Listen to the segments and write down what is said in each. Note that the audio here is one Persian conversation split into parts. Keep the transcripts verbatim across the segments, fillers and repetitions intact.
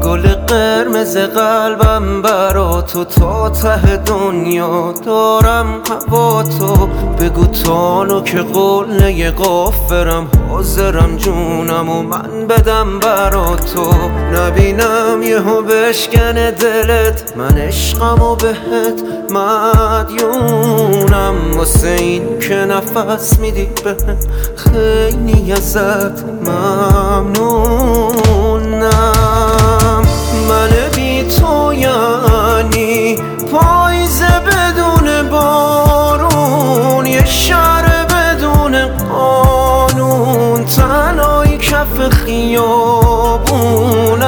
گل قرمز قلبم برا تو، تا ته دنیا دارم هوا تو. بگو تانو که قله غافرم، حاضرم جونم و من بدم برا تو. نبینم یهو بشکنه دلت، من عشقم و بهت مدیونم. واسه این که نفس میدی بهم خیلی ازت ممنونم. من بی تو یعنی پاییزه بدون بارون، یه شهر بدون قانون، تنهایی کف خیابون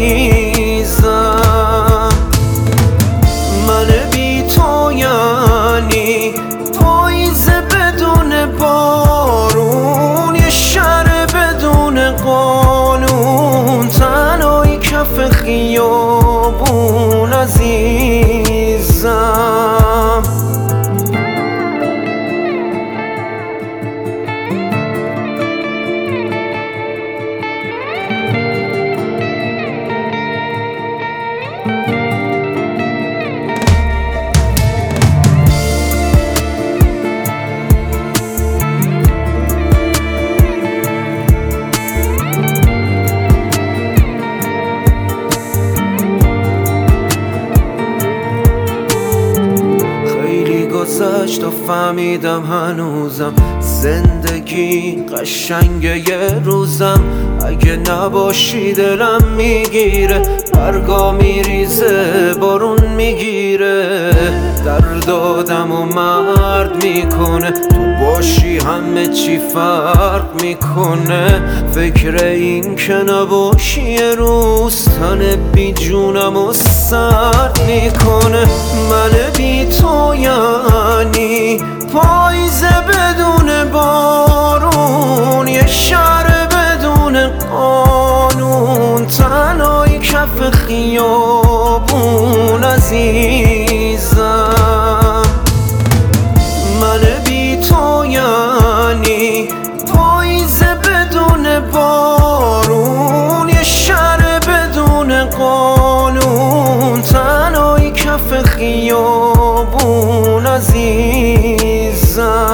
عزیزم. من بی تو یعنی پاییزه بدون بارون، یه شهر بدون قانون، تنهایی کف خیابون عزیزم. گذشت و فهمیدم هنوزم زندگی قشنگه یه روزم. اگه نباشی دلم میگیره، برگا میریزه بارون میگیره. درد آدم و مرد میکنه، تو باشی همه چی فرق میکنه. فکر این که نباشی یه روز تن بی جونم و سرد میکنه. من بی تو یعنی پاییزه بدون بارون، یه شهر بدون قانون، تنهایی کف خیابون عزیزم. من بی تو یعنی پاییزه بدون بارون، یه شهر بدون قانون، تنهایی کف خیابون عزیزم.